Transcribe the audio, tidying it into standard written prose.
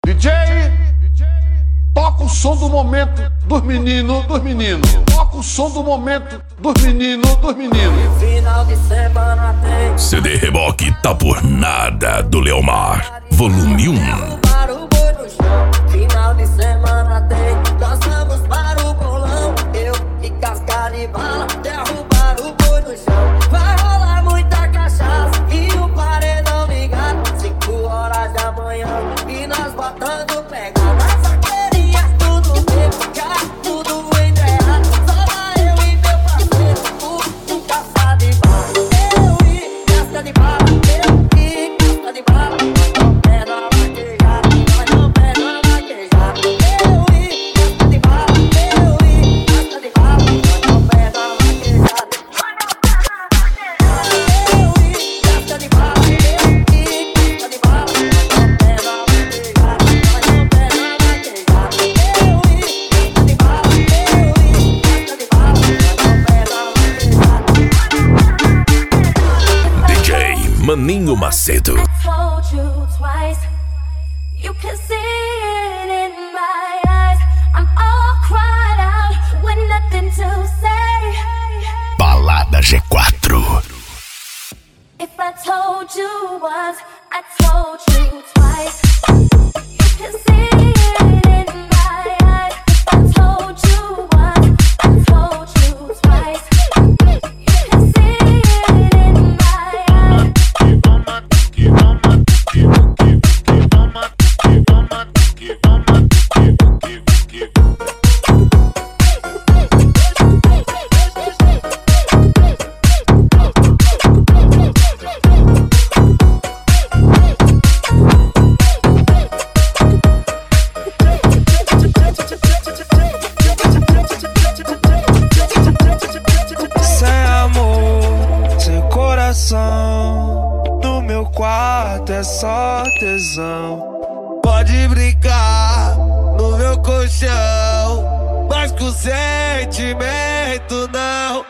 DJ, toca o som do momento dos meninos, dos meninos. Toca o som do momento dos meninos, dos meninos. Final de semana tem CD Reboque tá por nada do Leomar, volume 1. para o boi no chão. Final de semana tem, nós vamos para o bolão. Eu e casca de bala, derrubar o boi no chão. Vai rolar muita cachaça e o paredão ligado. 5 horas da manhã e nós botando pegada. Nas vaqueirinhas tudo bem, tudo entreado. Só vai eu e meu parceiro, o caça de bala. Eu e casca de bala, eu e casca de bala. Não pega a vaquejada, nós não pega a vaquejada. Eu e casca de bala, eu e casca de bala. Nós não pega a vaquejada. Eu e casca de bala, eu e casca de bala. Não pega a vaquejada, nós não pega a vaquejada. Eu e casca de bala, eu e casca de bala. Nós não pega a vaquejada. DJ Maninho Macedo. Told you twice, you can see it in my eyes. I'm all cried out with nothing to say. Balada G4. If I told you once, I told you twice. You can see it in my eyes. If I told you once, I told you twice. You can see it in my eyes. Sem amor, sem coração, no meu quarto é só tesão. Pode brincar no meu colchão, mas com sentimento não.